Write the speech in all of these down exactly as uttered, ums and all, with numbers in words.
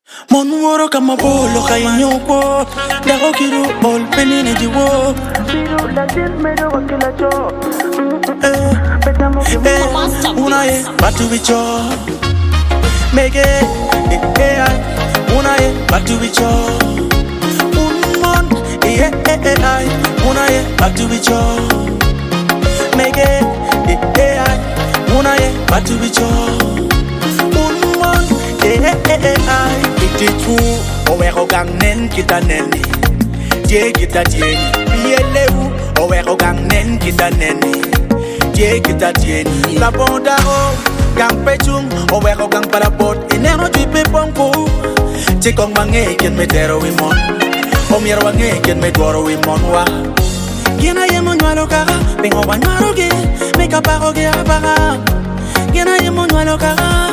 Mon woro kama bolo kaya nyoko Dako kiru all penine jiwo Siru la tin medo wakila cho Eh, eh, una ye batu bicho Mege, eh, eh, una ye batu bicho Un mon, eh, eh, eh, ay Una ye batu bicho Mege, eh, eh, ay Una ye batu bicho Un mon, eh, eh, eh, ay Iti tu, oweko gang nen kita neni Je kita jeni Bieleu, oweko gang nen kita neni Je kita jeni La bonda o, gang pechung Oweko gang parapot, ineno jipe pongku Chikong bange kien me tero wimon Omier wange kien me dwaro wimon wa Gina ye mo nyalo kaka, pingo wa nyaro ge Meka pako ge apaka Gina ye mo nyalo kaka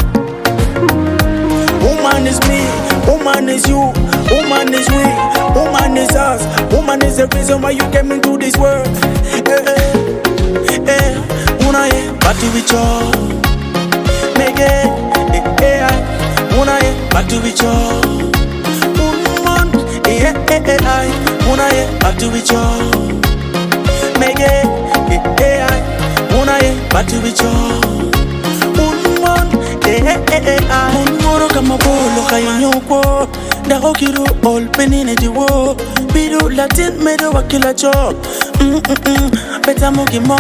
Woman is me, woman is you, woman is we, woman is us, woman is the reason why you came into this world. Eh, eh, eh, una ye, batu bicho, mege, eh, eh, una ye, batu bicho, woman, eh, eh, eh, ay, una ye, batu bicho, mege, eh, eh, una ye, batu bicho, woman, eh, eh, eh, ay. Kama bolo kaya nyoko Dako kiru all penine jiwo Bidu latin medo wakila cho Mm mm mm Beta mugi mo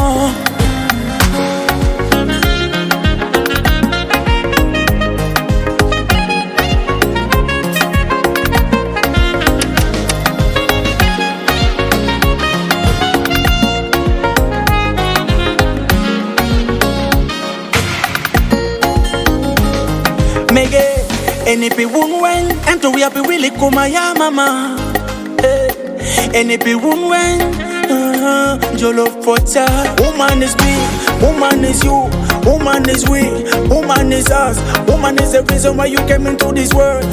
Mege And if it won't win, and to we have really come my mama. And if it won't win, uh, Jolo Fota. Woman is me, woman is you, woman is we, woman is us, woman is the reason why you came into this world.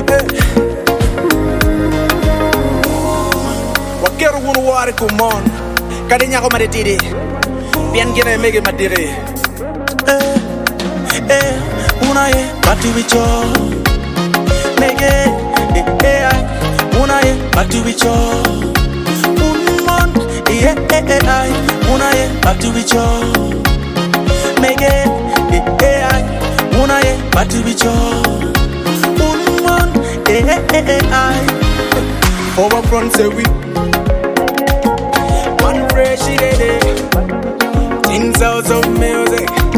Wakero wunu wari kumon, kadinya ko madetiri, pian gina mege madiri. Eh, eh, una ye batu bicho. Mege, eh, eh, ay, una ye, batu bicho Un mon, eh, eh, eh, ay, una ye, batu bicho Mege, eh, eh, ay, una ye, batu bicho Un mon, eh, eh, eh, ay Over front say we One fresh day Things out of music